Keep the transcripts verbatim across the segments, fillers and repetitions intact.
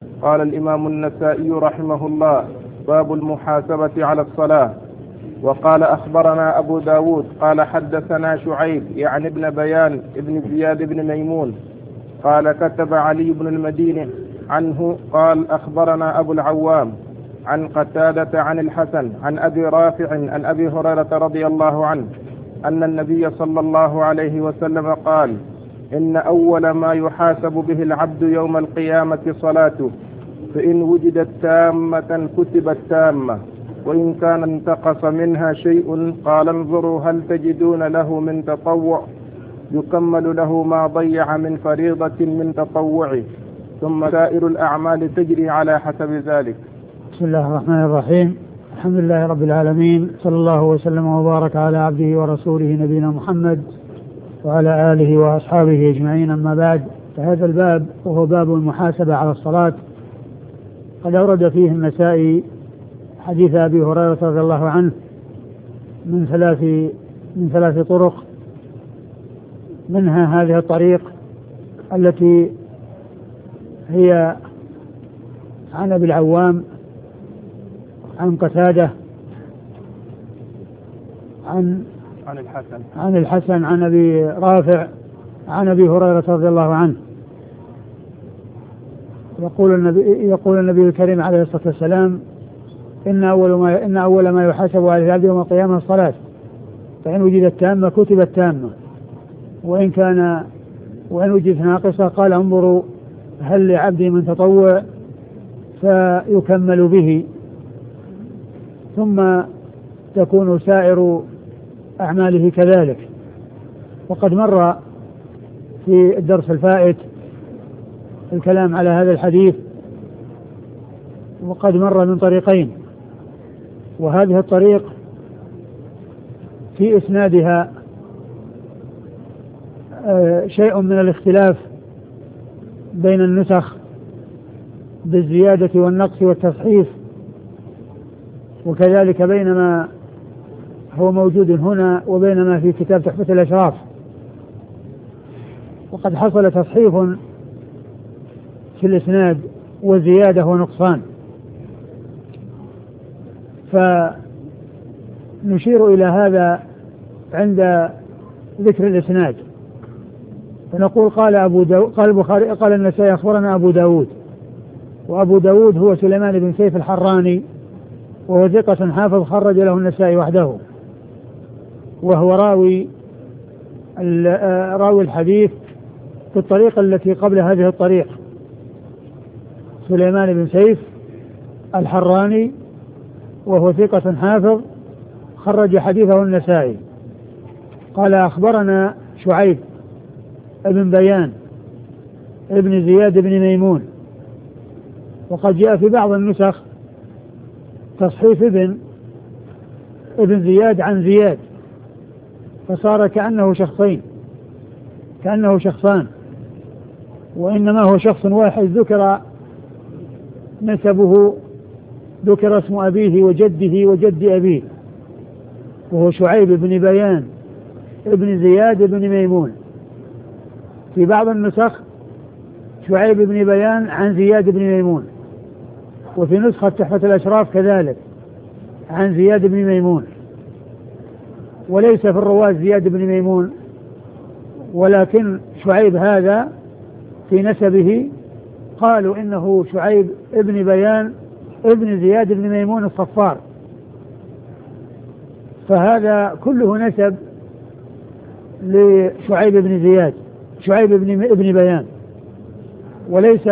قال الإمام النسائي رحمه الله: باب المحاسبة على الصلاة. وقال أخبرنا أبو داود قال حدثنا شعيب يعني ابن بيان ابن زياد بن ميمون قال كتب علي بن المديني عنه قال أخبرنا أبو العوام عن قتادة عن الحسن عن أبي رافع عن أبي هريرة رضي الله عنه أن النبي صلى الله عليه وسلم قال: إن أول ما يحاسب به العبد يوم القيامة صلاته، فإن وجدت تامة كتبت تامة، وإن كان انتقص منها شيء قال انظروا هل تجدون له من تطوع، يكمل له ما ضيع من فريضة من تطوعه، ثم سائر الأعمال تجري على حسب ذلك. بسم الله الرحمن الرحيم. الحمد لله رب العالمين، صلى الله وسلم وبارك على عبده ورسوله نبينا محمد وعلى آله وأصحابه أجمعين. أما بعد، فهذا الباب وهو باب المحاسبة على الصلاة قد أورد فيه النسائي حديث أبي هريرة رضي الله عنه من ثلاث من ثلاث طرق، منها هذه الطريق التي هي عن أبي العوام عن قتادة عن عن الحسن عن الحسن عن أبي رافع عن أبي هريرة رضي الله عنه. يقول النبي يقول النبي الكريم عليه الصلاة والسلام: إن أول ما إن أول ما يحاسب على العبد يوم القيامة الصلاة، فإن وجدت تامة كتبت تامة، وإن كان وإن وجدت ناقصة قال انظروا هل لعبدي من تطوع فيكمل به، ثم تكون سائر أعماله كذلك. وقد مر في الدرس الفائت الكلام على هذا الحديث، وقد مر من طريقين، وهذه الطريق في إسنادها شيء من الاختلاف بين النسخ بالزيادة والنقص والتصحيف، وكذلك بين ما هو موجود هنا وبين ما في كتاب تحفة الأشراف. وقد حصل تصحيف في الإسناد وزيادة ونقصان، فنشير إلى هذا عند ذكر الإسناد، فنقول قال أبو داود قال البخاري قال النسائي أخبرنا أبو داود، وأبو داود هو سليمان بن سيف الحراني، وهو ثقة حافظ خرج له النسائي وحده، وهو راوي راوي الحديث في الطريقة التي قبل هذه الطريق، سليمان بن سيف الحراني، وهو ثقة حافظ خرج حديثه النسائي. قال أخبرنا شعيب ابن بيان ابن زياد بن ميمون، وقد جاء في بعض النسخ تصحيف ابن ابن زياد عن زياد، فصار كأنه شخصين كأنه شخصان، وإنما هو شخص واحد ذكر نسبه، ذكر اسم أبيه وجده وجد أبيه، وهو شعيب بن بيان ابن زياد بن ميمون. في بعض النسخ شعيب بن بيان عن زياد بن ميمون، وفي نسخة تحفة الأشراف كذلك عن زياد بن ميمون، وليس في الرواة زياد بن ميمون، ولكن شعيب هذا في نسبه قالوا إنه شعيب ابن بيان ابن زياد بن ميمون الصفار، فهذا كله نسب لشعيب بن زياد شعيب ابن ابن بيان، وليس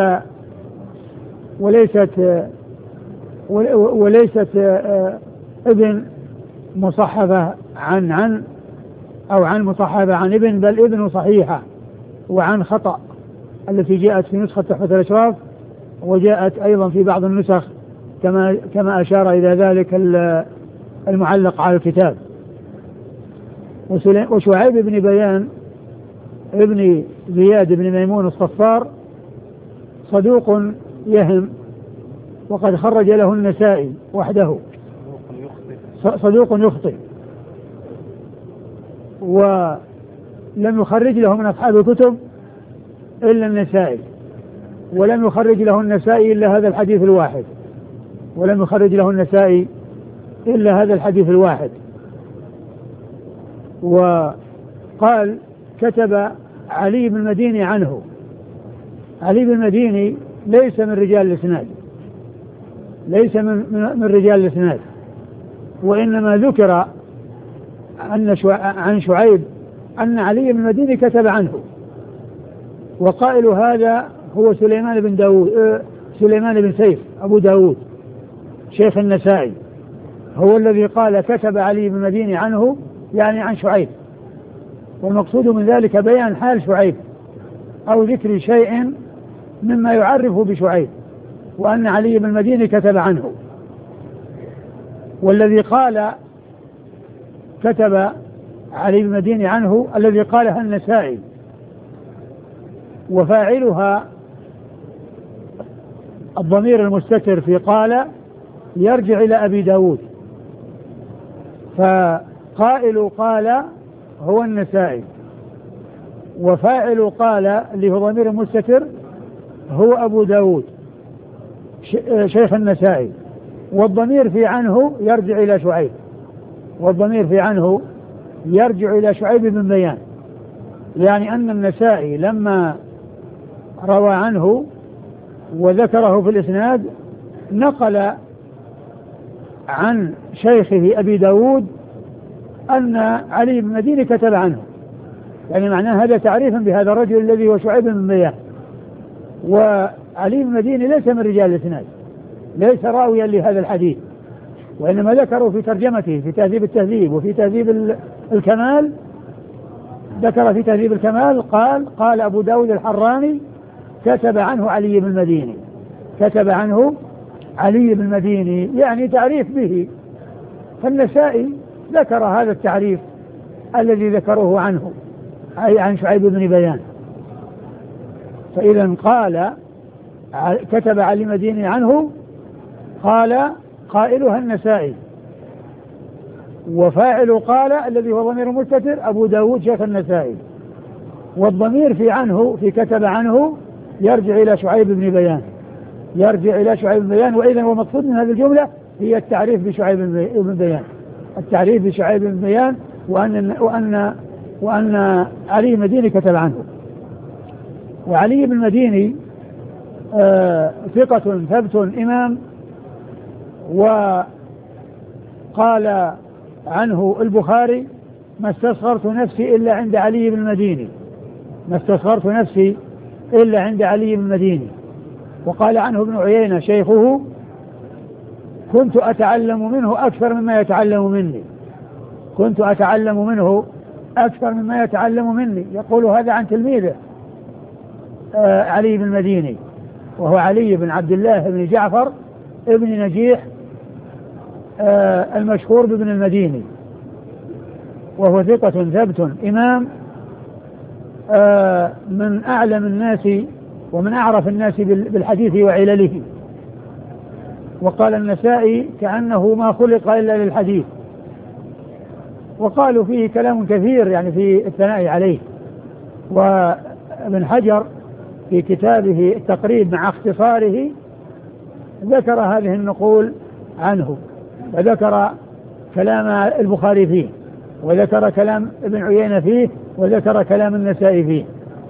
وليست وليست ابن مصحفة عن عن أو عن مصحفة عن ابن، بل ابن صحيحة وعن خطأ التي جاءت في نسخة تحفة الأشراف، وجاءت أيضا في بعض النسخ كما كما أشار إلى ذلك المعلق على الكتاب. وشعيب بن بيان ابن زياد بن ميمون الصفار صدوق يهم، وقد خرج له النسائي وحده، صدوق يخطئ، ولم يخرج له من أصحاب الكتب إلا النسائي، ولم يخرج له النسائي إلا هذا الحديث الواحد ولم يخرج له النسائي إلا هذا الحديث الواحد. وقال كتب علي بن المديني عنه. علي بن المديني ليس من رجال الإسناد ليس من, من رجال الإسناد وإنما ذكر أن عن شعيب أن علي بن المديني كتب عنه، وقائل هذا هو سليمان بن داود سليمان بن سيف أبو داود شيخ النسائي، هو الذي قال كتب علي بن المديني عنه يعني عن شعيب، والمقصود من ذلك بيان حال شعيب أو ذكر شيء مما يعرف بشعيب وأن علي بن المديني كتب عنه. والذي قال كتب علي بن المديني عنه الذي قالها النسائي، وفاعلها الضمير المستتر في قال يرجع إلى أبي داود، فقائل قال هو النسائي، وفاعل قال اللي هو ضمير مستتر هو أبو داود شيخ النسائي، والضمير في عنه يرجع إلى شعيب والضمير في عنه يرجع إلى شعيب بن بيان، يعني أن النسائي لما روى عنه وذكره في الإسناد نقل عن شيخه أبي داود أن علي بن المديني كتب عنه، يعني معناه هذا تعريفا بهذا الرجل الذي هو شعيب بن بيان. وعلي بن المديني ليس من رجال الإسناد ليس راويا لهذا الحديث، وإنما ذكروا في ترجمته في تهذيب التهذيب وفي تهذيب الكمال، ذكر في تهذيب الكمال قال قال أبو داود الحراني كتب عنه علي بن المديني كتب عنه علي بن المديني يعني تعريف به، فالنسائي ذكر هذا التعريف الذي ذكروه عنه أي عن شعيب بن بيان. فإذا قال كتب علي المديني عنه قال قائلها النسائي، وفاعل قال الذي هو ضمير مستتر أبو داود شيخ النسائي، والضمير في عنه في كتب عنه يرجع إلى شعيب بن بيان يرجع إلى شعيب بن بيان. وإذا هو مقصود من هذه الجملة هي التعريف بشعيب بن بيان التعريف بشعيب بن بيان وأن وأن وأن علي المديني كتب عنه. وعلي بن المديني آه ثقة ثبت إمام، وقال عنه البخاري ما استصغرت نفسي إلا عند علي بن المديني ما استصغرت نفسي إلا عند علي بن المديني. وقال عنه ابن عيينة شيخه كنت أتعلم منه أكثر مما يتعلم مني كنت أتعلم منه أكثر مما يتعلم مني يقول هذا عن تلميذه آه علي بن المديني، وهو علي بن عبد الله بن جعفر ابن نجيح آه المشهور بابن المديني، وهو ثقة ثبت إمام آه من أعلم الناس ومن أعرف الناس بالحديث وعلله. وقال النسائي كأنه ما خلق إلا للحديث، وقالوا فيه كلام كثير يعني في الثناء عليه. وابن حجر في كتابه التقريب مع اختصاره ذكر هذه النقول عنه، وذكر كلام البخاري فيه، وذكر كلام ابن عيينة فيه، وذكر كلام النسائي فيه.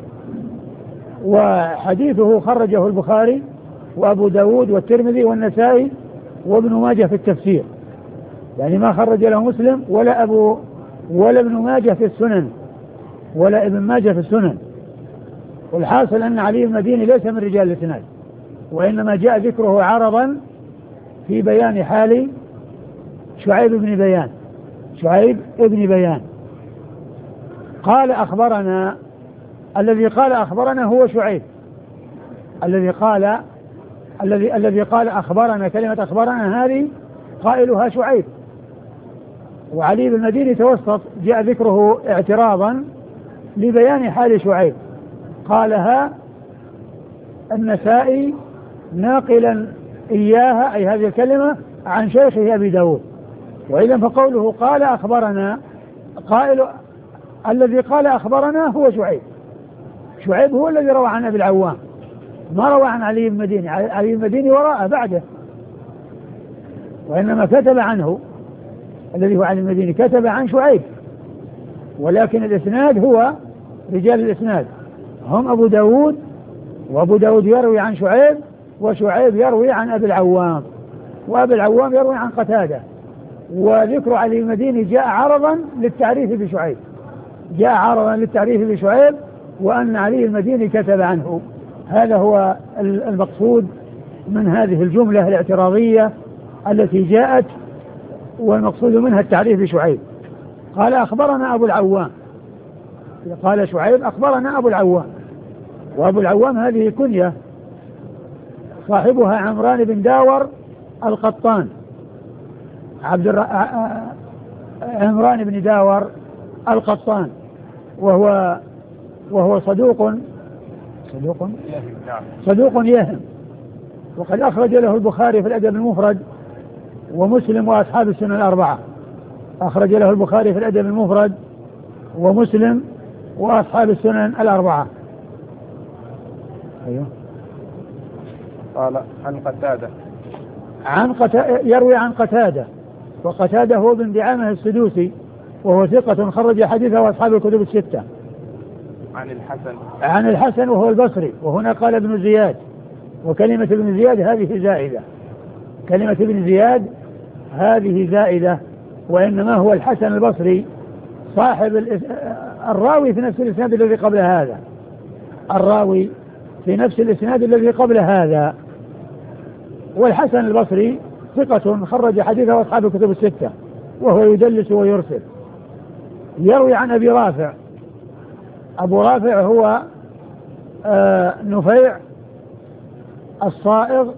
وحديثه خرجه البخاري وأبو داود والترمذي والنسائي وابن ماجه في التفسير، يعني ما خرج له مسلم ولا أبو ولا ابن ماجه في السنن ولا ابن ماجه في السنن. والحاصل أن علي بن المديني ليس من رجال الإسناد، وإنما جاء ذكره عرضا في بيان حال شعيب بن بيان شعيب بن بيان. قال أخبرنا، الذي قال أخبرنا هو شعيب، الذي قال الذي الذي قال أخبرنا، كلمة أخبرنا هذه قائلها شعيب. وعلي بن المديني توسط جاء ذكره اعتراضا لبيان حال شعيب، قالها النسائي ناقلا إياها أي هذه الكلمة عن شيخه أبي داود. وإذا فقوله قال أخبرنا، قائل الذي قال أخبرنا هو شعيب شعيب هو الذي روى عن أبي العوام، ما روى عن علي المديني، علي المديني وراءه بعده، وإنما كتب عنه الذي هو علي المديني كتب عن شعيب، ولكن الإسناد هو رجال الإسناد هم أبو داود، وأبو داود يروي عن شعيب، وشعيب يروي عن أبي العوام، وأبي العوام يروي عن قتادة. وذكر علي المديني جاء عرضا للتعريف بشعيب، جاء عرضا للتعريف بشعيب وأن علي المديني كتب عنه. هذا هو المقصود من هذه الجملة الاعتراضية التي جاءت، والمقصود منها التعريف بشعيب. قال أخبرنا أبو العوام، قال شعيب أخبرنا أبو العوام، وأبو العوام هذه كنية، صاحبها عمران بن داور القطان، عبد الر... عمران بن داور القطان، وهو وهو صدوق صدوق صدوق يهم، وقد أخرج له البخاري في الأدب المفرد ومسلم وأصحاب السنن الأربعة. أخرج له البخاري في الأدب المفرد ومسلم وأصحاب السنن الأربعة. أيوه. قال عن قتادة، عن قتادة يروي عن قتادة، وقتادة هو بن دعامة السدوسي، وهو ثقة خرج حديثه وأصحاب الكتب الستة. عن الحسن، عن الحسن وهو البصري، وهنا قال ابن زياد، وكلمة ابن زياد هذه زائدة، كلمة ابن زياد هذه زائدة، وإنما هو الحسن البصري صاحب الراوي في نفس الإسناد الذي قبل هذا، الراوي في نفس الإسناد الذي قبل هذا. والحسن البصري ثقة خرج حديثه وأصحاب الكتب الستة، وهو يدلس ويرسل. يروي عن أبي رافع، أبو رافع هو آه نفيع الصائغ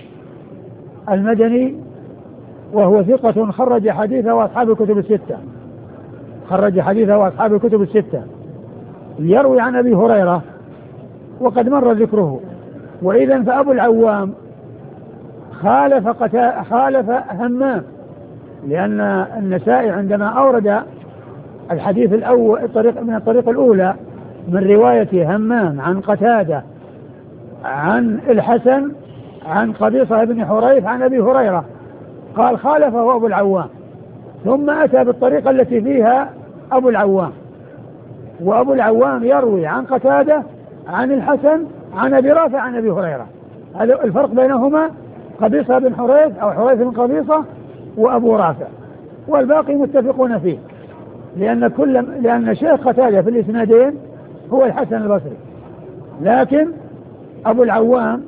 المدني، وهو ثقة خرج حديثه وأصحاب الكتب الستة، خرج حديثه وأصحاب الكتب الستة. يروي عن أبي هريرة وقد مر ذكره. وإذن فأبو العوام خالف قتا... خالف همام، لأن النسائي عندما أورد الحديث الأول الطريق من الطريق الأولى من رواية همام عن قتادة عن الحسن عن قبيصة بن حريث عن أبي هريرة، قال خالفه أبو العوام، ثم أتى بالطريقة التي فيها أبو العوام، وأبو العوام يروي عن قتادة عن الحسن عن أبي رافع عن أبي هريرة. هذا الفرق بينهما، قبيصة بن حريث أو حريث بن قبيصة وأبو رافع، والباقي متفقون فيه، لأن كل لأن شيخ قتادة في الإسنادين هو الحسن البصري، لكن أبو العوام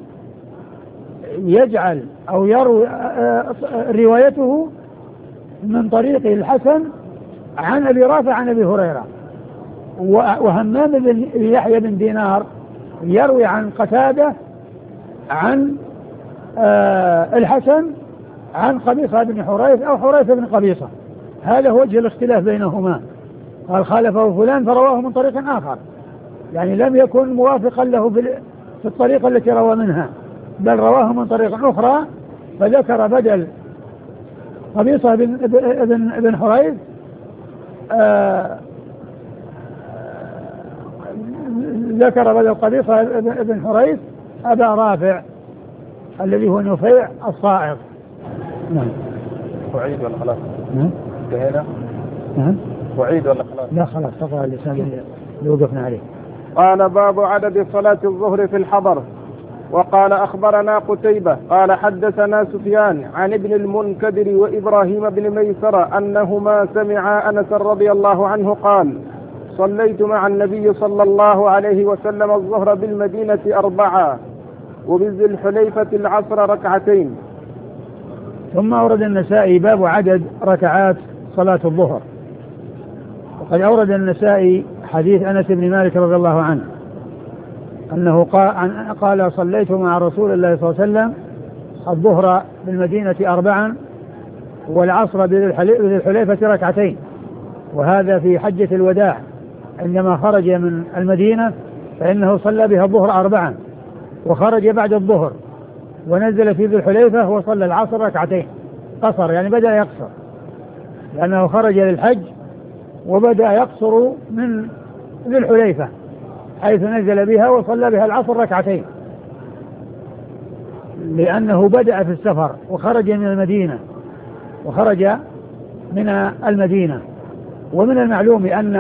يجعل أو يروي روايته من طريق الحسن عن أبي رافع عن أبي هريرة. وهمام بن يحيى بن دينار يروي عن قتادة عن الحسن عن قبيصة بن حريث أو حريث بن قبيصة. هذا هو وجه الاختلاف بينهما، قال خالفه فلان فرواه من طريق آخر، يعني لم يكن موافقا له في الطريقة التي روى منها، بل رواه من طريق أخرى، فذكر بدل قبيصة بن, بن, بن حريث آه ذكر بدل قبيصة بن حريث أبا رافع الذي هو نفيع الصائغ. نعم. وعيد ولا خلاص؟ نعم. انتهينا؟ نعم. وعيد ولا خلاص؟ لا خلاص، تقرأ اللسان اللي وقفنا عليه. قال باب عدد صلاة الظهر في الحضر. وقال أخبرنا قتيبة قال حدثنا سفيان عن ابن المنكدر وإبراهيم بن ميسرة أنهما سمعا أنس رضي الله عنه قال صليت مع النبي صلى الله عليه وسلم الظهر بالمدينة أربعة وبذي الحليفة العصر ركعتين. ثم أورد النسائي باب عدد ركعات صلاة الظهر. وقد أورد النسائي حديث أنس بن مالك رضي الله عنه أنه قال صليت مع رسول الله صلى الله عليه وسلم الظهر بالمدينة أربعا والعصر بذي الحليفة ركعتين، وهذا في حجة الوداع عندما خرج من المدينة فإنه صلى بها الظهر أربعا، وخرج بعد الظهر ونزل في ذي الحليفة وصلى العصر ركعتين قصر، يعني بدأ يقصر لأنه خرج للحج وبدأ يقصر من ذي الحليفة حيث نزل بها وصلى بها العصر ركعتين. لأنه بدأ في السفر وخرج من المدينة وخرج من المدينة. ومن المعلوم أن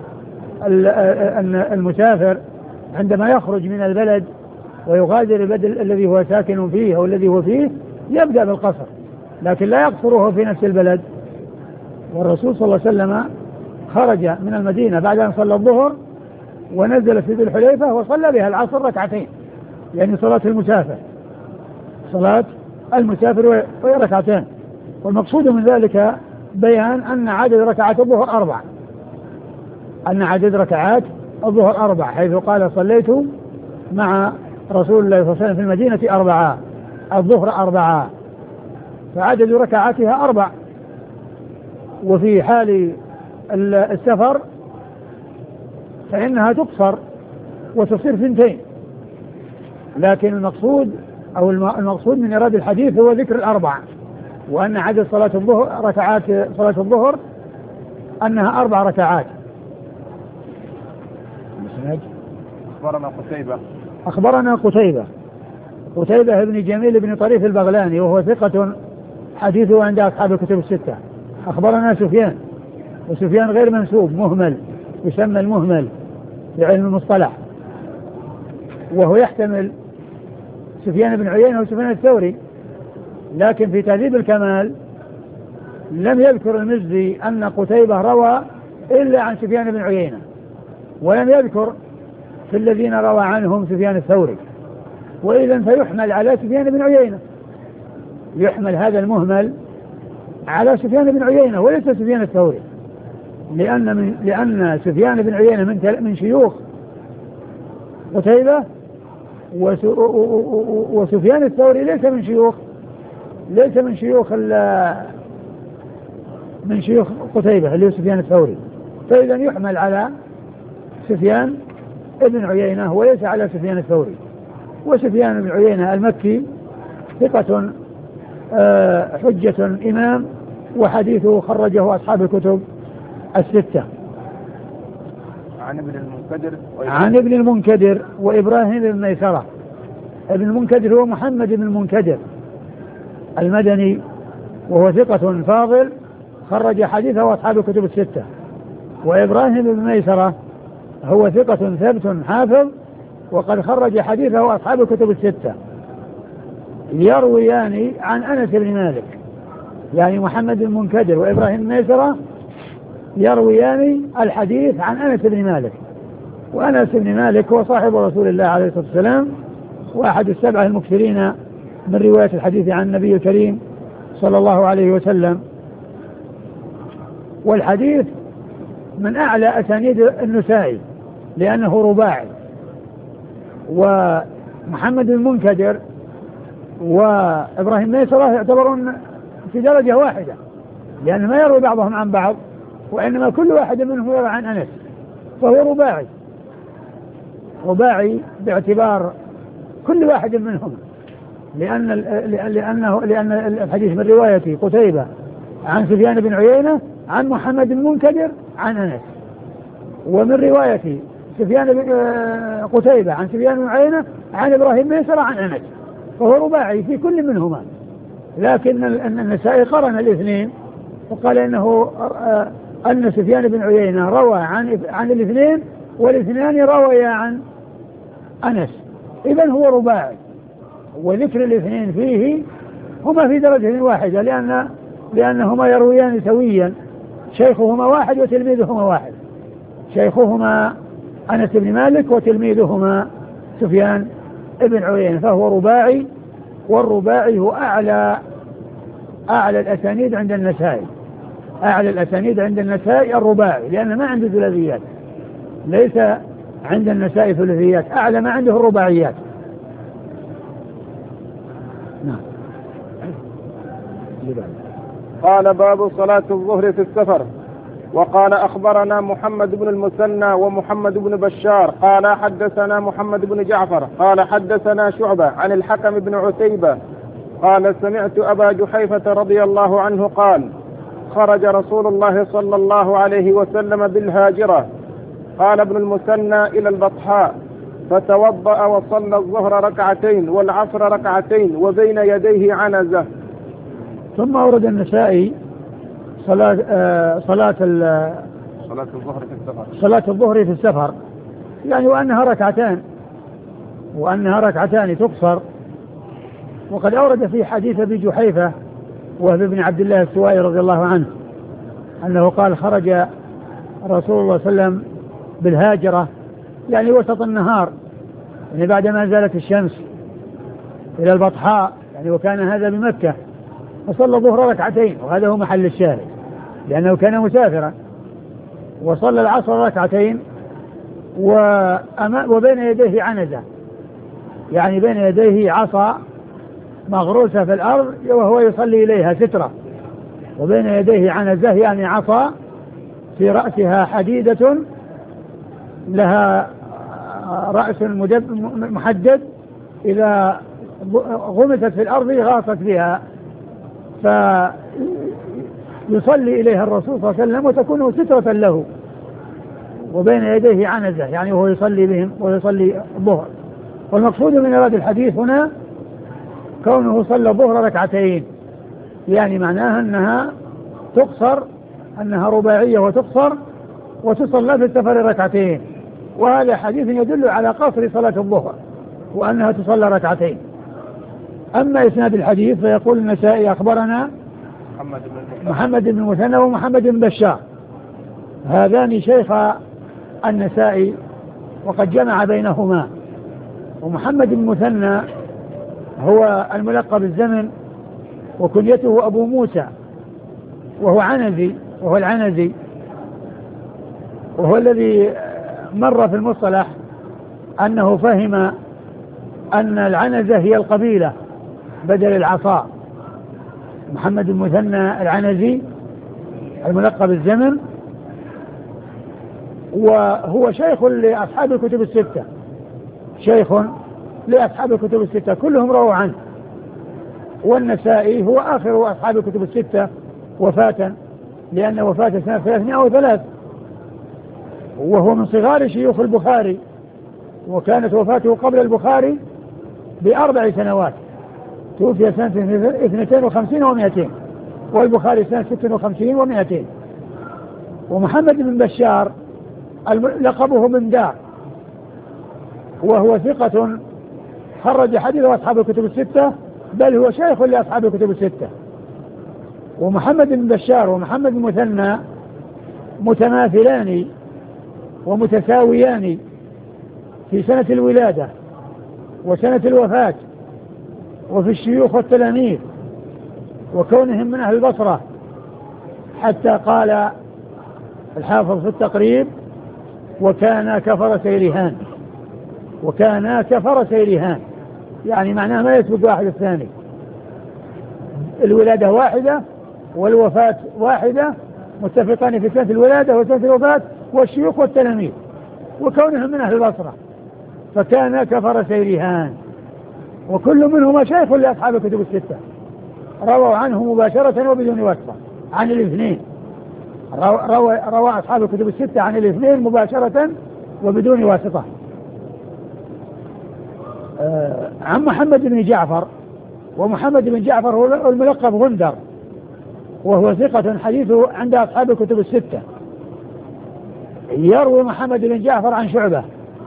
أن المسافر عندما يخرج من البلد ويغادر البلد الذي هو ساكن فيه أو الذي هو فيه يبدأ بالقصر، لكن لا يقصره في نفس البلد. والرسول صلى الله عليه وسلم خرج من المدينة بعد أن صلى الظهر ونزل في ذي الحليفة وصلى بها العصر ركعتين، يعني صلاة المسافر صلاة المسافر وهي ركعتين. والمقصود من ذلك بيان أن عدد ركعات الظهر أربع أن عدد ركعات الظهر أربع حيث قال صليت مع رسول الله صلى الله عليه وسلم في المدينة أربعة، الظهر أربعة، فعدد ركعاتها أربع. وفي حال السفر فإنها تقصر وتصير ثنتين، لكن المقصود أو المقصود من إرادة الحديث هو ذكر الأربع، وأن عدد صلاة الظهر ركعات صلاة الظهر أنها أربع ركعات. أخبرنا قتيبة أخبرنا قتيبة قتيبة بن جميل بن طريف البغلاني وهو ثقة حديثه عند أصحاب الكتب الستة. أخبرنا سفيان، وسفيان غير منسوب مهمل، يسمى المهمل في علم المصطلح، وهو يحتمل سفيان بن عيينة وسفيان الثوري، لكن في تهذيب الكمال لم يذكر المزي أن قتيبة روى إلا عن سفيان بن عيينة، ولم يذكر في الذين روى عنهم سفيان الثوري، وإذن فيحمل على سفيان بن عيينة، يحمل هذا المهمل على سفيان بن عيينة وليس سفيان الثوري، لأن من لأن سفيان بن عيينة من من شيوخ قتيبة، وسفيان الثوري ليس من شيوخ ليس من شيوخ من شيوخ قتيبة اللي هو سفيان الثوري، فإذا يحمل على سفيان ابن عيينة وليس على سفيان الثوري. وسفيان بن عيينة المكي ثقة حجة إمام، وحديثه خرجه أصحاب الكتب الستة. عن ابن المنكدر عن ابن المنكدر وإبراهيم بن ميسرة. ابن المنكدر هو محمد بن المنكدر المدني، وهو ثقة فاضل خرج حديثه أصحاب الكتب الستة. وإبراهيم بن ميسرة هو ثقة ثبت حافظ وقد خرج حديثه أصحاب الكتب الستة، يرويان عن أنس بن مالك، يعني محمد بن المنكدر وإبراهيم بن ميسرة يرويان الحديث عن أنس بن مالك. وأنس بن مالك هو صاحب رسول الله عليه الصلاة والسلام، وأحد السبعة المكثرين من رواية الحديث عن النبي الكريم صلى الله عليه وسلم. والحديث من أعلى أسانيد النسائي لأنه رباعي، ومحمد بن المنكدر وإبراهيم ميسرة يعتبرون في درجة واحدة، لأن ما يروي بعضهم عن بعض، وإنما كل واحد منهم يروي عن أنس، فهو رباعي رباعي باعتبار كل واحد منهم، لأن لأنه لأن الحديث من رواية قتيبة عن سفيان بن عيينة عن محمد بن المنكدر عن أنس، ومن رواية سفيان بن قتيبة عن سفيان بن عيينة عن إبراهيم ميسرة عن أنس، فهو رباعي في كل منهما. لكن النسائي قرن الاثنين وقال إنه أن سفيان بن عيينة روى عن عن الاثنين والاثنان رويا عن أنس، إذن هو رباعي. وذكر الاثنين فيه هما في درجة واحدة، لأن لأنهما يرويان سويا، شيخهما واحد وتلميذهما واحد، شيخهما أنس بن مالك وتلميذهما سفيان بن عيينة، فهو رباعي. والرباعي هو أعلى أعلى الأسانيد عند النسائي، أعلى الأسانيد عند النسائي الرباعي، لأن ما عنده ثلاثيات، ليس عند النسائي ثلاثيات، أعلى ما عنده الرباعيات. نعم. قال باب صلاة الظهر في السفر. وقال أخبرنا محمد بن المثنى ومحمد بن بشار قال حدثنا محمد بن جعفر قال حدثنا شعبة عن الحكم بن عتيبة قال سمعت أبا جحيفة رضي الله عنه قال خرج رسول الله صلى الله عليه وسلم بالهاجرة. قال ابن المثنى إلى البطحاء، فتوضأ وصلى الظهر ركعتين والعصر ركعتين وبين يديه عنزة. ثم أورد النسائي صلاة آه صلاة صلاة الظهر في السفر صلاة الظهر في السفر، يعني وأنها ركعتان وأنها ركعتان تقصر. وقد أورد في حديث أبي جحيفة وهو ابن عبد الله السوائي رضي الله عنه أنه قال خرج رسول الله صلى الله عليه وسلم بالهاجرة، يعني وسط النهار، يعني بعد ما زالت الشمس إلى البطحاء، يعني وكان هذا بمكة، فصلى الظهر ركعتين، وهذا هو محل الشاهد لأنه كان مسافرا، وصلى العصر ركعتين وبين يديه عنزة، يعني بين يديه عصا مغروسة في الأرض وهو يصلي إليها سترة، وبين يديه عنزة يعني عصا في رأسها حديدة لها رأس محدد، إذا غمست في الأرض غاصت بها، فيصلي إليها الرسول صلى الله عليه وسلم وتكون سترة له، وبين يديه عنزة يعني وهو يصلي بهم ويصلي الظهر. والمقصود من إرادة الحديث هنا كونه صلى الظهر ركعتين، يعني معناها أنها تقصر، أنها رباعية وتقصر وتصلى في السفر ركعتين، وهذا حديث يدل على قصر صلاة الظهر وأنها تصلى ركعتين. أما إسناد الحديث فيقول النسائي أخبرنا محمد بن المثنى ومحمد بن بشار، هذان شيخ النسائي وقد جمع بينهما. ومحمد بن المثنى هو الملقب الزمن وكنيته أبو موسى، وهو عنزي وهو العنزي وهو الذي مر في المصطلح أنه فهم أن العنزة هي القبيلة بدل العصا. محمد بن المثنى العنزي الملقب الزمن، وهو شيخ لأصحاب الكتب الستة، شيخ لأصحاب الكتب الستة كلهم رووا عنه، والنسائي هو آخر أصحاب الكتب الستة وفاة، لأن وفاته سنة ثلاثمائة وثلاث، وهو من صغار شيوخ البخاري، وكانت وفاته قبل البخاري بأربع سنوات، توفي سنة اثنتين وخمسين ومائتين، والبخاري سنة ست وخمسين ومائتين. ومحمد بن بشار لقبه بن دار، وهو ثقة خرج حديث أصحاب الكتب الستة، بل هو شيخ لأصحاب الكتب الستة. ومحمد بن بشار ومحمد بن مثنى متماثلان ومتساويان في سنة الولادة وسنة الوفاة وفي الشيوخ والتلاميذ وكونهم من أهل البصرة، حتى قال الحافظ في التقريب وكان كفر سيرهان، وكان كفر سيرهان يعني معناه ما يسبق واحد الثاني، الولادة واحدة والوفاة واحدة، متفقان في سنة الولادة وسنة الوفاة والشيوخ والتلاميذ وكونهم من أهل البصرة، فكان كفر سيرهان. وكل منهما شيخ لأصحاب الكتب الستة، رووا عنه مباشرة وبدون واسطة عن الاثنين، روى, روى أصحاب الكتب الستة عن الاثنين مباشرة وبدون واسطة. آه عن محمد بن جعفر، ومحمد بن جعفر هو الملقب غندر، وهو ثقة حديثه عند أصحاب الكتب الستة. يروي محمد بن جعفر عن شعبة،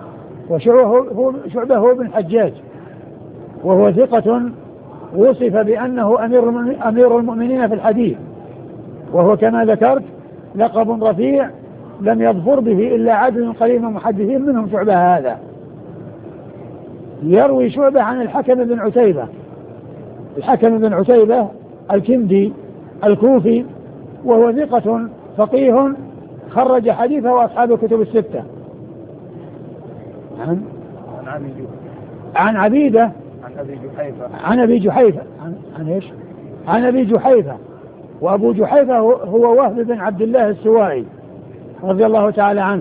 وشعبة هو بن حجاج، وهو ثقة وصف بأنه أمير أمير المؤمنين في الحديث، وهو كما ذكرت لقب رفيع لم يظفر به إلا عدد قليل من المحدثين منهم شعبة هذا. يروي شعبة عن الحكم بن عتيبة، الحكم بن عتيبة الكندي الكوفي، وهو ثقة فقيه خرج حديثه أصحاب الكتب الستة. عن عن عبيدة عن أبي جحيفة عن أبي جحيفة عن, عن إيش؟ عن أبي جحيفة، وأبو جحيفة هو وهب بن عبد الله السوائي رضي الله تعالى عنه،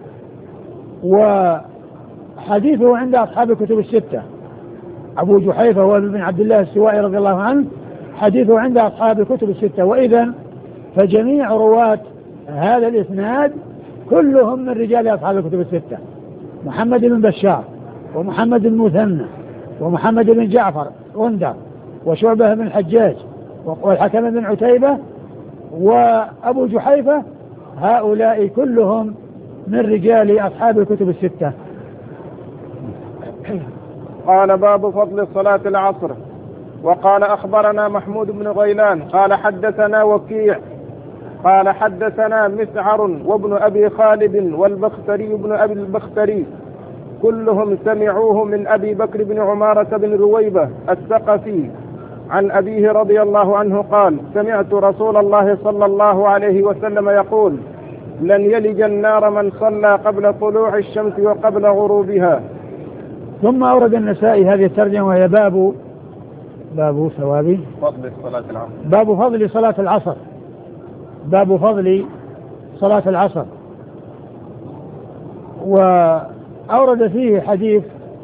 وحديثه عند أصحاب الكتب الستة. أبو جحيفة وهب بن عبد الله السوائي رضي الله عنه حديثه عند أصحاب الكتب الستة. وإذن فجميع رواة هذا الإسناد كلهم من رجال أصحاب الكتب الستة. محمد بن بشار ومحمد بن مثنى ومحمد بن جعفر غندر وشعبة بن الحجاج والحكم بن عتيبة وأبو جحيفة، هؤلاء كلهم من رجال أصحاب الكتب الستة. قال باب فضل صلاة العصر. وقال أخبرنا محمود بن غيلان قال حدثنا وكيع قال حدثنا مسعر وابن أبي خالد والبختري بن أبي البختري كلهم سمعوه من أبي بكر بن عمارة بن رويبة الثقفي عن أبيه رضي الله عنه قال سمعت رسول الله صلى الله عليه وسلم يقول لن يلج النار من صلى قبل طلوع الشمس وقبل غروبها. ثم أورد النسائي هذه الترجمة وهي باب باب ثواب فضل صلاة العصر باب فضل صلاة العصر باب فضل صلاة العصر. وأورد فيه حديث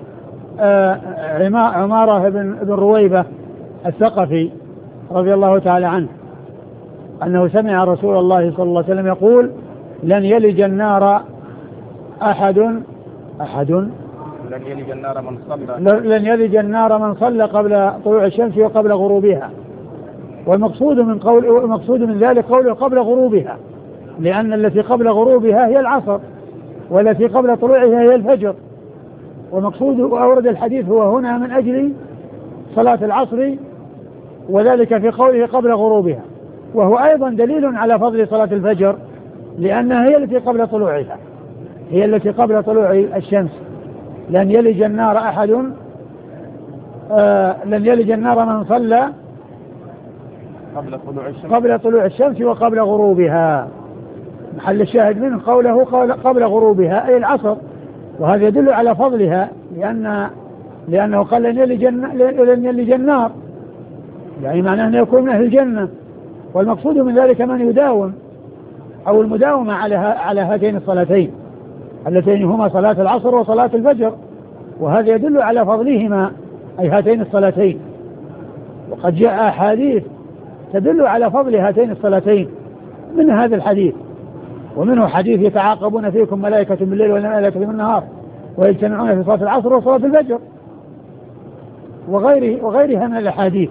عمارة بن رويبة الثقفي رضي الله تعالى عنه أنه سمع رسول الله صلى الله عليه وسلم يقول لن يلج النار أحد أحد لن يلج النار من صلى لن يلج النار من صلى قبل طلوع الشمس وقبل غروبها. والمقصود من قول المقصود من ذلك قوله قبل غروبها، لأن التي قبل غروبها هي العصر والتي قبل طلوعها هي الفجر. ومقصود أورد الحديث هو هنا من أجل صلاة العصر، وذلك في قوله قبل غروبها، وهو أيضا دليل على فضل صلاة الفجر لأنها هي التي قبل طلوعها هي التي قبل طلوع الشمس. لن يلج النار أحد آه لن يلج النار من صلى قبل طلوع الشمس قبل طلوع الشمس وقبل غروبها. محل الشاهد منه قوله قبل غروبها أي العصر، وهذا يدل على فضلها لأن لأنه قال لن يلج لن يلج النار، يعني معناه أن يكون من أهل الجنة. والمقصود من ذلك من يداوم أو المداومة على على هاتين الصلاتين اللتين هما صلاة العصر وصلاة الفجر، وهذا يدل على فضلهما أي هاتين الصلاتين. وقد جاء أحاديث تدل على فضل هاتين الصلاتين من هذا الحديث، ومنه حديث يتعاقبون فيكم ملائكة بالليل وملائكة بالنهار ويجتمعون في صلاة العصر وصلاة الفجر وغيره وغيرها من الأحاديث.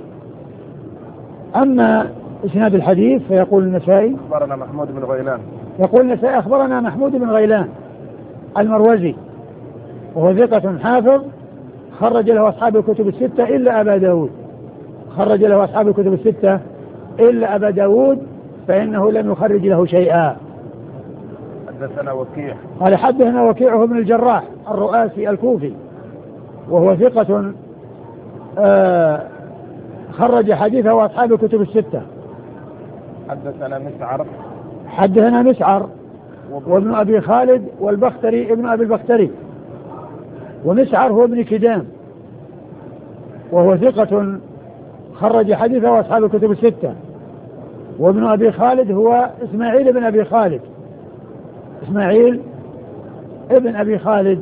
أما إسناد الحديث فيقول النسائي أخبرنا محمود بن غيلان يقول النسائي أخبرنا محمود بن غيلان المروزي وهو ثقة حافظ خرج له أصحاب الكتب الستة إلا أبا داود خرج له أصحاب الكتب الستة إلا أبا داود فإنه لم يخرج له شيئا. حدثنا وكيع قال حدثنا وكيع بن الجراح الرؤاسي الكوفي وهو ثقة آه خرج حديثه أصحاب الكتب الستة. حدثنا مسعر حدثنا مسعر وابن أبي خالد والبختري ابن أبي البختري، ومسعر هو ابن كدام وهو ثقة خرج حديثه أصحاب الكتب الستة. وابن أبي خالد هو إسماعيل بن أبي خالد إسماعيل ابن أبي خالد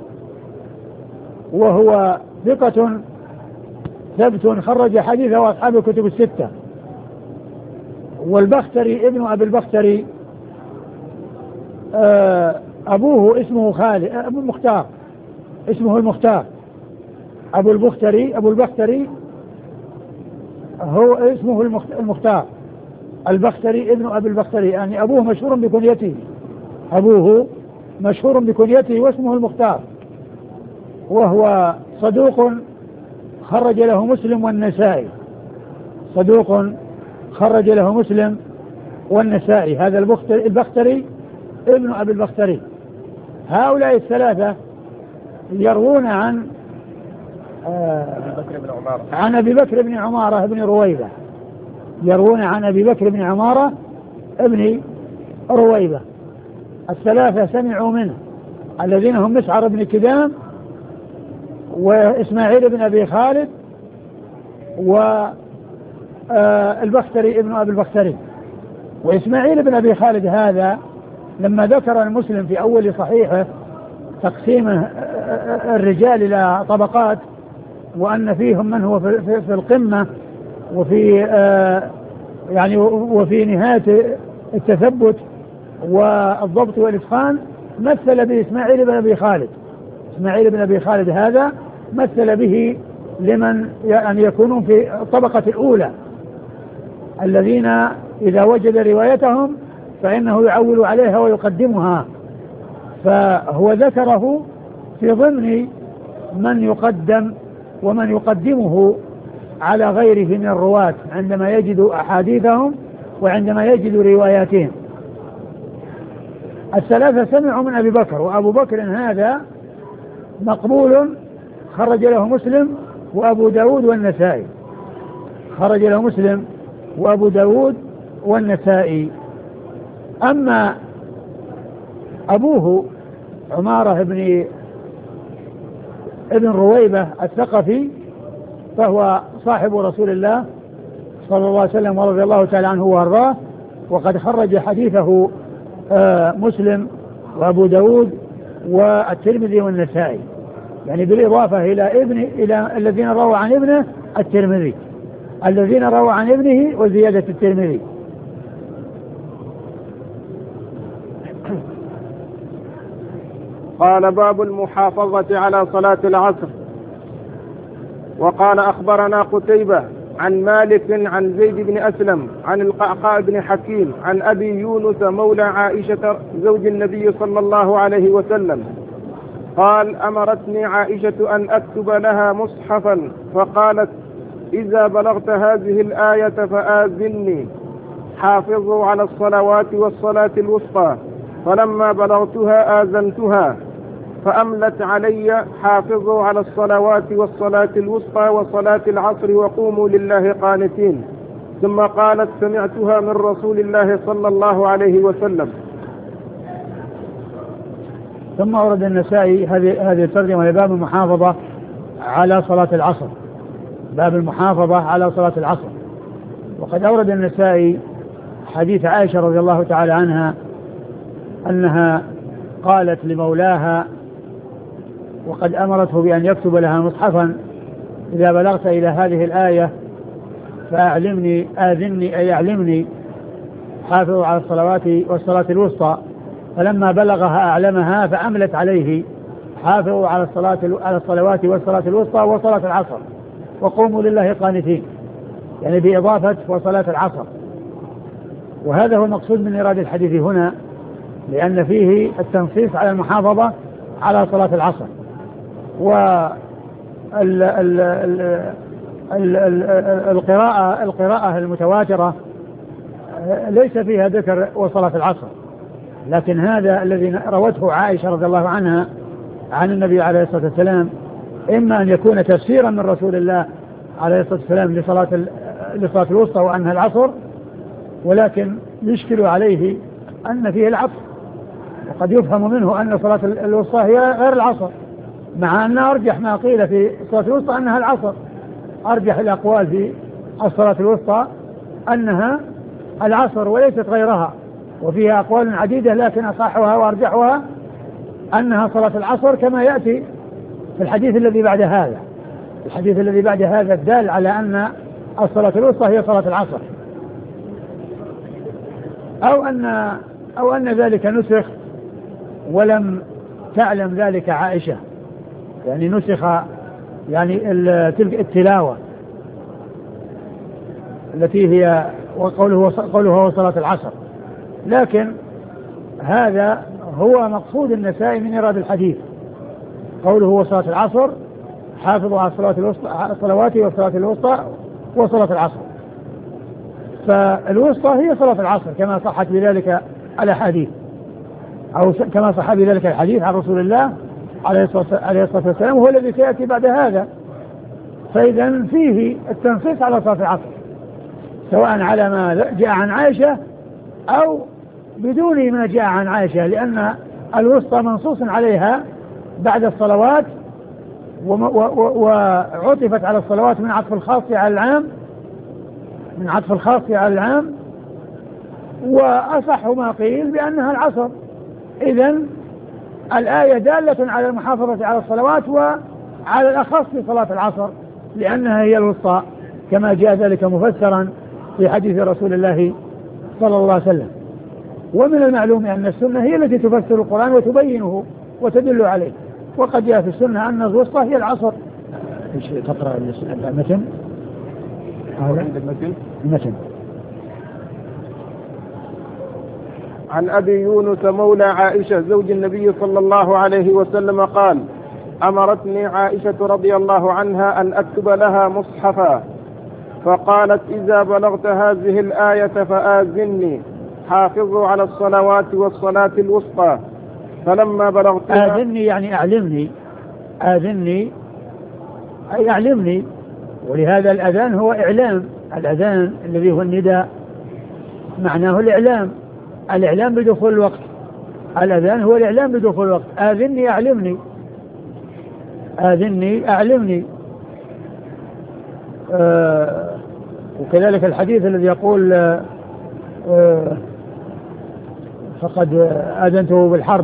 وهو ثقة ثبت خرج حديثه أصحاب الكتب الستة. والبختري ابن أبي البختري أبوه اسمه خالد أبو المختار اسمه المختار أبو البختري أبو البختري هو اسمه المختار البختري ابن أبي البختري، يعني أبوه مشهور بكنيته أبوه مشهور بكنيته واسمه المختار، وهو صدوق خرج له مسلم والنسائي صدوق خرج له مسلم والنسائي. هذا البختري, البختري ابن أبي البختري. هؤلاء الثلاثة يروون عن آه أبي بكر بن عمارة عن أبي بكر بن عمارة بن رويبة يروون عن أبي بكر بن عمارة ابن رويبة. الثلاثة سمعوا منه الذين هم مسعر بن كدام وإسماعيل بن أبي خالد والبختري ابن أبي البختري. وإسماعيل بن أبي خالد هذا لما ذكر المسلم في أول صحيحه تقسيم الرجال إلى طبقات وأن فيهم من هو في القمة وفي يعني وفي نهاية التثبت والضبط والإتقان، مثل بإسماعيل بن أبي خالد إسماعيل بن أبي خالد هذا مثل به لمن أن يكونوا في الطبقة الأولى الذين إذا وجد روايتهم فإنه يعول عليها ويقدمها، فهو ذكره في ضمن من يقدم ومن يقدمه على غيره من الرواة عندما يجد أحاديثهم وعندما يجد رواياتهم. الثلاثة سمعوا من أبي بكر، وأبو بكر هذا مقبول خرج له مسلم وأبو داود والنسائي، خرج له مسلم وأبو داود والنسائي. أما أبوه عمارة بن ابن رويبة الثقفي فهو صاحب رسول الله صلى الله عليه وسلم ورضي الله تعالى عنه وارضاه، وقد خرج حديثه آه مسلم وأبو داود والترمذي والنسائي، يعني بالإضافة إلى ابن إلى الذين رووا عن ابنه الترمذي، الذين رووا عن ابنه وزيادة الترمذي. قال باب المحافظة على صلاة العصر. وقال أخبرنا قتيبة عن مالك عن زيد بن أسلم عن القعقاع بن حكيم عن أبي يونس مولى عائشة زوج النبي صلى الله عليه وسلم قال أمرتني عائشة أن أكتب لها مصحفا فقالت إذا بلغت هذه الآية فآذني حافظوا على الصلوات والصلاة الوسطى، فلما بلغتها آذنتها فأملت علي حافظوا على الصلوات والصلاة الوسطى وصلاة العصر وقوموا لله قانتين، ثم قالت سمعتها من رسول الله صلى الله عليه وسلم. ثم أورد النسائي هذه هذه الترجمة لباب المحافظة على صلاة العصر، باب المحافظة على صلاة العصر. وقد أورد النسائي حديث عائشة رضي الله تعالى عنها أنها قالت لمولاها وقد أمرته بأن يكتب لها مصحفا إذا بلغت إلى هذه الآية فأعلمني آذني أي أعلمني حافظوا على الصلوات والصلاة الوسطى، فلما بلغها أعلمها فأملت عليه حافظوا على الصلاة على الصلوات والصلاة الوسطى وصلاة العصر وقوموا لله قانتين، يعني بإضافة وصلاة العصر. وهذا هو المقصود من إيراد الحديث هنا، لأن فيه التنصيص على المحافظة على صلاة العصر. والقراءة القراءة المتواترة ليس فيها ذكر وصلاة العصر، لكن هذا الذي روته عائشة رضي الله عنها عن النبي عليه الصلاة والسلام إما أن يكون تفسيرا من رسول الله عليه الصلاة والسلام لصلاة لصلاة الوسطى وأنها العصر، ولكن يشكل عليه أن فيه العطف، وقد يفهم منه أن صلاة الوسطى هي غير العصر، مع أن أرجح ما قيل في الصلاة الوسطى أنها العصر، أرجح الأقوال في الصلاة الوسطى أنها العصر وليست غيرها، وفيها أقوال عديدة لكن أصحها وأرجحها أنها صلاة العصر، كما يأتي في الحديث الذي بعد هذا، الحديث الذي بعد هذا الدال على أن الصلاة الوسطى هي صلاة العصر، أو أن أو أن ذلك نسخ ولم تعلم ذلك عائشة، يعني نسخ يعني تلك التلاوة التي هي وقوله قوله هو صلاة العصر. لكن هذا هو مقصود النسائي من إيراد الحديث، قوله هو صلاة العصر حافظوا على الصلاة الوسطى الصلوات والصلاة الوسطى وصلاة العصر، فالوسطى هي صلاة العصر كما صحت بذلك الأحاديث، أو كما صح بذلك الحديث عن رسول الله عليه الصلاة والسلام، وهو الذي سيأتي بعد هذا. فإذا فيه التنصيص على صلاة العصر سواء على ما جاء عن عائشة أو بدون ما جاء عن عائشة، لأن الوسطى منصوص عليها بعد الصلوات وعطفت على الصلوات من عطف الخاص على العام من عطف الخاص على العام وأصح ما قيل بأنها العصر. إذن الآية دالة على المحافظة على الصلوات وعلى الأخص في صلاة العصر لأنها هي الوسطى، كما جاء ذلك مفسرا في حديث رسول الله صلى الله عليه وسلم. ومن المعلوم أن السنة هي التي تفسر القرآن وتبينه وتدل عليه، وقد جاء في السنة أن الوسطى هي العصر. ايش تقرأ المتن؟ عند المتن المتن. عن أبي يونس مولى عائشة زوج النبي صلى الله عليه وسلم قال: أمرتني عائشة رضي الله عنها أن أكتب لها مصحفا، فقالت: إذا بلغت هذه الآية فآذني، حافظوا على الصلوات والصلاة الوسطى. فلما بلغتها آذني يعني أعلمني، آذني أي أعلمني، ولهذا الأذان هو إعلام، الأذان الذي هو النداء معناه الإعلام، الإعلام بدخول الوقت، الأذان هو الإعلام بدخول الوقت. آذني أعلمني، آذني أعلمني. آه وكذلك الحديث الذي يقول آه آه فقد آذنته بالحرب،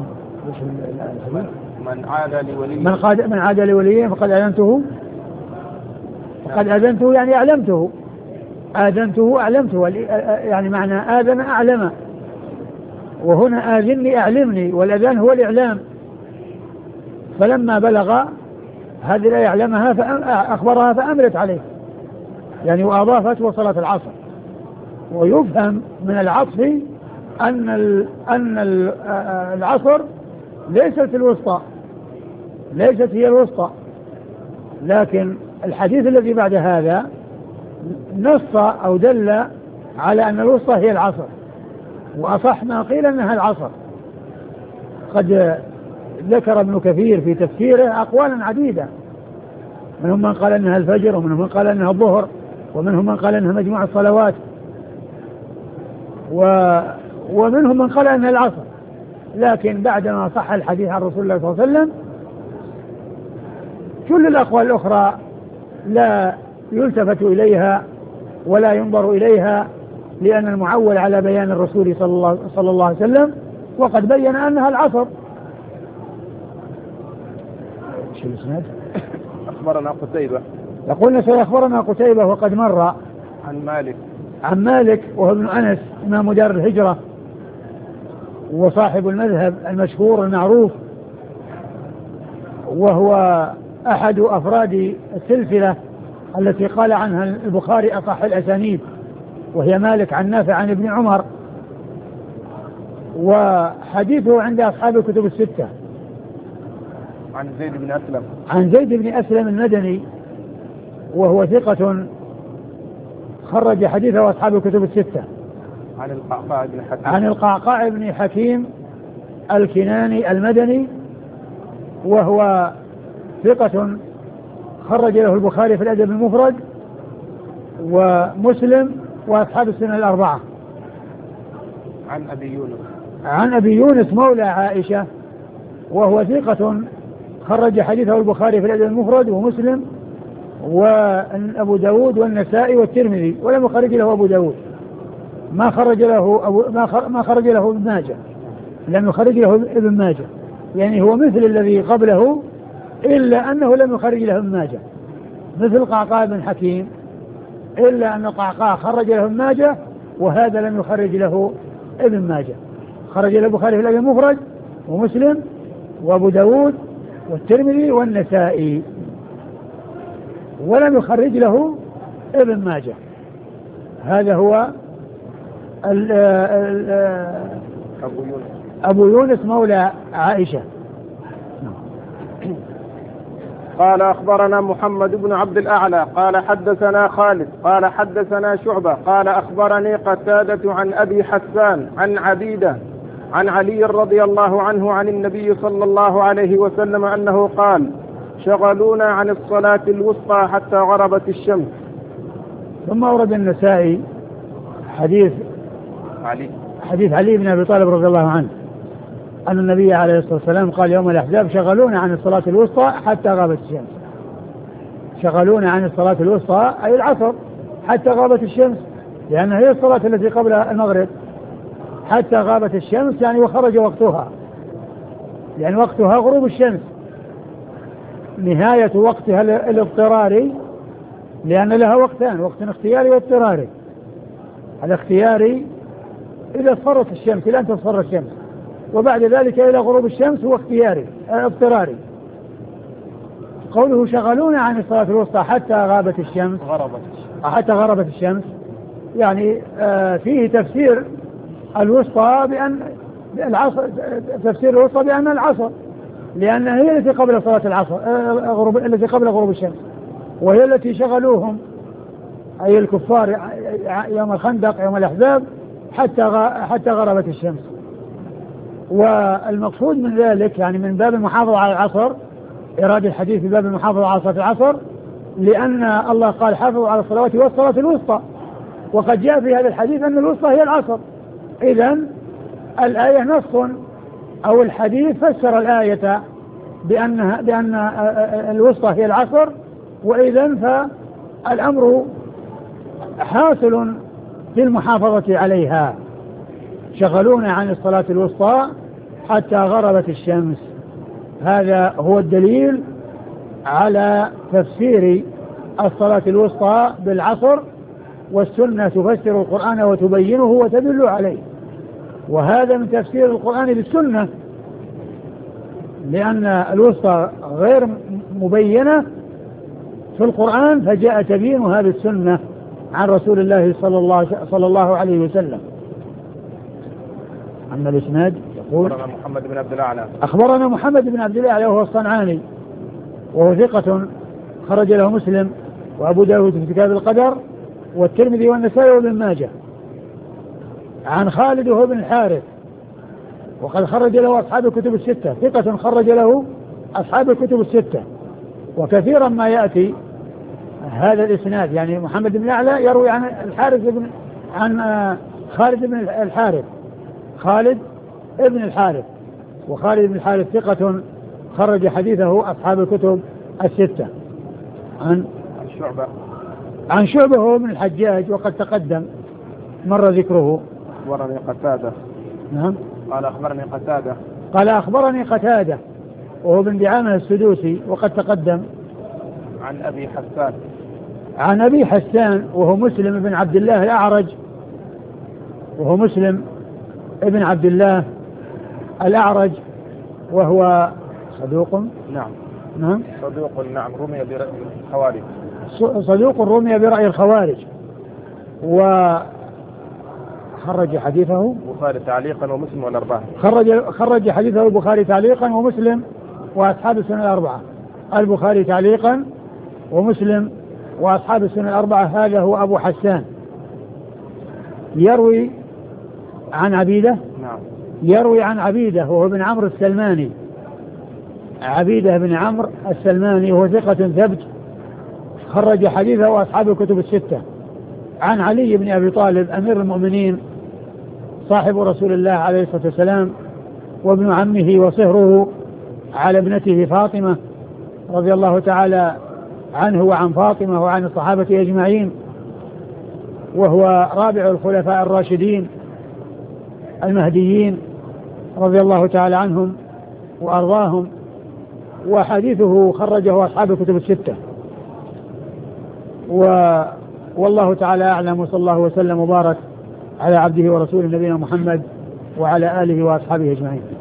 من عاد لوليه من, قاد من عاد لوليه فقد آذنته، فقد آذنته يعني أعلمته، آذنته أعلمته، يعني معنى آذن أعلم، وهنا آذني أعلمني، والأذان هو الإعلام. فلما بلغ هذه لا يعلمها فأخبرها فأمرت عليه، يعني وأضافت وصلت العصر. ويفهم من العطف أن أن العصر ليست الوسطى، ليست هي الوسطى، لكن الحديث الذي بعد هذا نص أو دل على أن الوسطى هي العصر، وأصح ما قيل أنها العصر. قد ذكر ابن كثير في تفسيره أقوالا عديدة، منهم من قال أنها الفجر، ومنهم من قال أنها الظهر، ومنهم من قال أنها مجموع الصلوات، و ومنهم من قال أنها العصر. لكن بعدما صح الحديث عن رسول الله صلى الله عليه وسلم كل الأقوال الأخرى لا يلتفت إليها ولا ينظر إليها، لأن المعول على بيان الرسول صلى الله, صلى الله عليه وسلم، وقد بين أنها العصر. شو الإسناد؟ أخبرنا قتيبة، يقولنا سيخبرنا قتيبة وقد مر عن مالك عن مالك وهو ابن أنس إمام دار الهجرة وصاحب المذهب المشهور المعروف، وهو أحد أفراد السلسلة التي قال عنها البخاري أصح الأسانيد، وهي مالك عن نافع عن ابن عمر، وحديثه عند أصحاب الكتب الستة. عن زيد بن أسلم عن زيد بن أسلم المدني، وهو ثقة خرج حديثه أصحاب الكتب الستة. عن القعقاع بن حكيم عن القعقاع بن حكيم الكناني المدني، وهو ثقة خرج له البخاري في الأدب المفرد ومسلم وأصحاب السنة الأربعة. عن أبي يونس عن أبي يونس مولى عائشة، وهو ثقة خرج حديثه البخاري في الأدب المفرد ومسلم وأبو داود والنسائي والترمذي، ولم يخرج له أبو داود، ما خرج له أبو ما خرج له ابن ماجه، لم يخرج له ابن ماجه، يعني هو مثل الذي قبله إلا أنه لم يخرج له ابن ماجه، مثل قعقاع بن حكيم، إلا أن قعقاع خرج له ابن ماجه وهذا لم يخرج له ابن ماجه. خرج له البخاري في الأدب المفرد ومسلم وأبو داود والترمذي والنسائي، ولم يخرج له ابن ماجه. هذا هو ال ال أبو يونس أبو يونس مولى عائشة. قال: أخبرنا محمد بن عبد الأعلى قال حدثنا خالد قال حدثنا شعبة قال أخبرني قتادة عن أبي حسان عن عبيدة عن علي رضي الله عنه عن النبي صلى الله عليه وسلم أنه قال: شغلونا عن الصلاة الوسطى حتى غربت الشمس. ثم أورد النسائي حديث علي حديث علي بن أبي طالب رضي الله عنه أن النبي عليه الصلاة والسلام قال يوم الأحزاب: شغلونا عن الصلاة الوسطى حتى غابت الشمس. شغلونا عن الصلاة الوسطى أي العصر حتى غابت الشمس، لأنها هي الصلاة التي قبل المغرب. حتى غابت الشمس يعني وخرج وقتها، يعني وقتها غروب الشمس، نهاية وقتها الاضطراري، لأن لها وقتان: وقت اختياري واضطراري. الاختياري إذا اصفرت الشمس إلى أن تصفر الشمس، وبعد ذلك إلى غروب الشمس هو اختياري اضطراري. قوله شغلونا عن الصلاة الوسطى حتى غابت الشمس غربت حتى غربت الشمس، يعني آه فيه تفسير الوسطى بأن العصر، تفسير الوسطى بأن العصر، لأن هي التي قبل صلاة العصر، آه غروب التي قبل غروب الشمس، وهي التي شغلوهم أي الكفار يوم الخندق يوم الأحزاب حتى حتى غربت الشمس. والمقصود من ذلك يعني من باب المحافظة على العصر، إرادة الحديث في باب المحافظة على صلاة العصر، لأن الله قال حافظوا على الصلوات والصلاة الوسطى، وقد جاء في هذا الحديث أن الوسطى هي العصر. إذن الآية نص أو الحديث فسر الآية بأنها بأن الوسطى هي العصر، وإذن فالأمر حاصل في المحافظة عليها. شغلونا عن الصلاة الوسطى حتى غربت الشمس، هذا هو الدليل على تفسير الصلاة الوسطى بالعصر، والسنة تفسر القرآن وتبينه وتدل عليه، وهذا من تفسير القرآن بالسنة، لأن الوسطى غير مبينة في القرآن فجاء تبيينها بالسنة عن رسول الله صلى الله, صلى الله عليه وسلم. أما الإسناد يقول أخبرنا محمد بن عبد الأعلى أخبرنا محمد بن عبد الأعلى وهو الصنعاني وهو ثقة خرج له مسلم وأبو داود في كتاب القدر والترمذي والنسائي وابن ماجه، عن خالد وهو بن الحارث وقد خرج له أصحاب الكتب الستة، ثقة خرج له أصحاب الكتب الستة. وكثيرا ما يأتي هذا الإسناد، يعني محمد بن الأعلى يروي عن الحارث بن عن خالد بن الحارث خالد ابن الحارث وخالد بن الحارث ثقة خرج حديثه أصحاب الكتب الستة. عن شعبة عن شعبة هو من الحجاج وقد تقدم مر ذكره. أخبرني قتادة نعم قال أخبرني قتادة قال أخبرني قتادة وهو بن دعامة السدوسي وقد تقدم. عن أبي حسان عن أبي حسان وهو مسلم بن عبد الله الأعرج وهو مسلم ابن عبد الله الأعرج وهو صدوق نعم نعم صدوق نعم رمي برأي الخوارج صدوق رمي برأي الخوارج، وخرج حديثه البخاري تعليقا ومسلم والأربعة. خرج خرج حديثه البخاري تعليقا ومسلم وأصحاب السنة الأربعة. البخاري تعليقا ومسلم وأصحاب السنة الأربعة. هذا هو أبو حسان يروي عن عبيدة نعم يروي عن عبيدة وهو بن عمرو السلماني، عبيدة بن عمرو السلماني وهو ثقة ثبت خرج حديثه أصحاب الكتب الستة. عن علي بن أبي طالب أمير المؤمنين صاحب رسول الله عليه الصلاة والسلام وابن عمه وصهره على ابنته فاطمة رضي الله تعالى عنه وعن فاطمة وعن الصحابة أجمعين، وهو رابع الخلفاء الراشدين المهديين رضي الله تعالى عنهم وأرضاهم، وحديثه خرجه أصحاب الكتب الستة. و والله تعالى أعلم، وصلى الله وسلم وبارك على عبده ورسوله نبينا محمد وعلى آله وأصحابه أجمعين.